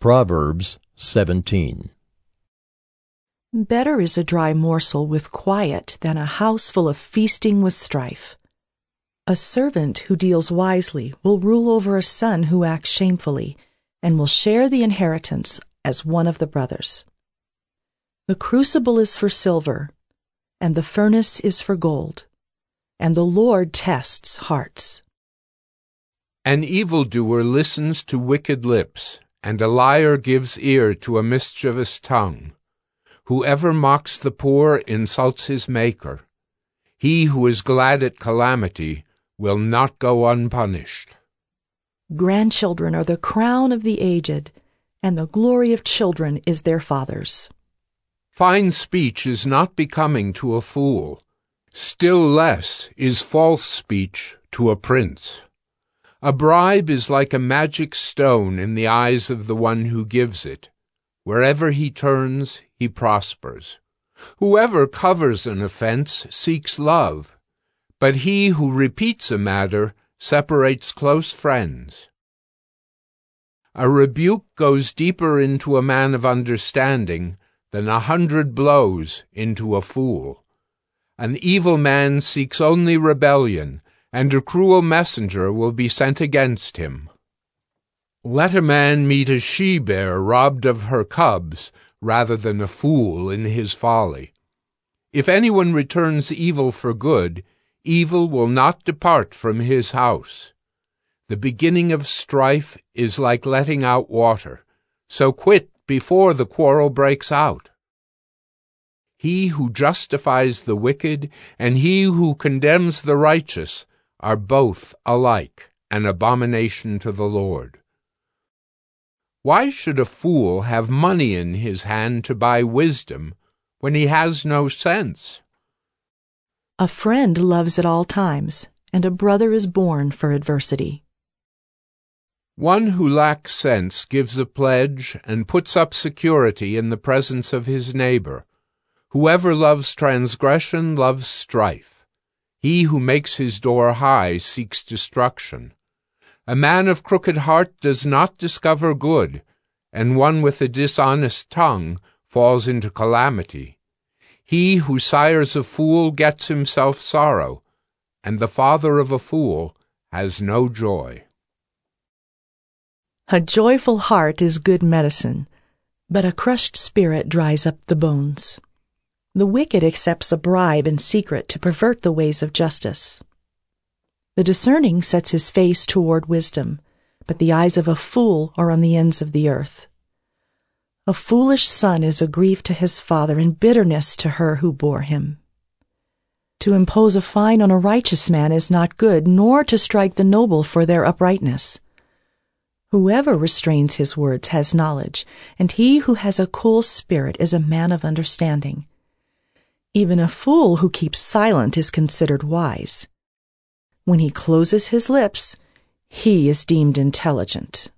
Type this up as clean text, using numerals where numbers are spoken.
Proverbs 17. Better is a dry morsel with quiet than a house full of feasting with strife. A servant who deals wisely will rule over a son who acts shamefully, and will share the inheritance as one of the brothers. The crucible is for silver, and the furnace is for gold, and the Lord tests hearts. An evildoer listens to wicked lips, and a liar gives ear to a mischievous tongue. Whoever mocks the poor insults his Maker. He who is glad at calamity will not go unpunished. Grandchildren are the crown of the aged, and the glory of children is their fathers. Fine speech is not becoming to a fool. Still less is false speech to a prince. A bribe is like a magic stone in the eyes of the one who gives it. Wherever he turns, he prospers. Whoever covers an offense seeks love, but he who repeats a matter separates close friends. A rebuke goes deeper into a man of understanding than 100 blows into a fool. An evil man seeks only rebellion, and a cruel messenger will be sent against him. Let a man meet a she-bear robbed of her cubs, rather than a fool in his folly. If anyone returns evil for good, evil will not depart from his house. The beginning of strife is like letting out water, so quit before the quarrel breaks out. He who justifies the wicked and he who condemns the righteous are both alike an abomination to the Lord. Why should a fool have money in his hand to buy wisdom when he has no sense? A friend loves at all times, and a brother is born for adversity. One who lacks sense gives a pledge and puts up security in the presence of his neighbor. Whoever loves transgression loves strife. He who makes his door high seeks destruction. A man of crooked heart does not discover good, and one with a dishonest tongue falls into calamity. He who sires a fool gets himself sorrow, and the father of a fool has no joy. A joyful heart is good medicine, but a crushed spirit dries up the bones. The wicked accepts a bribe in secret to pervert the ways of justice. The discerning sets his face toward wisdom, but the eyes of a fool are on the ends of the earth. A foolish son is a grief to his father and bitterness to her who bore him. To impose a fine on a righteous man is not good, nor to strike the noble for their uprightness. Whoever restrains his words has knowledge, and he who has a cool spirit is a man of understanding. Even a fool who keeps silent is considered wise. When he closes his lips, he is deemed intelligent.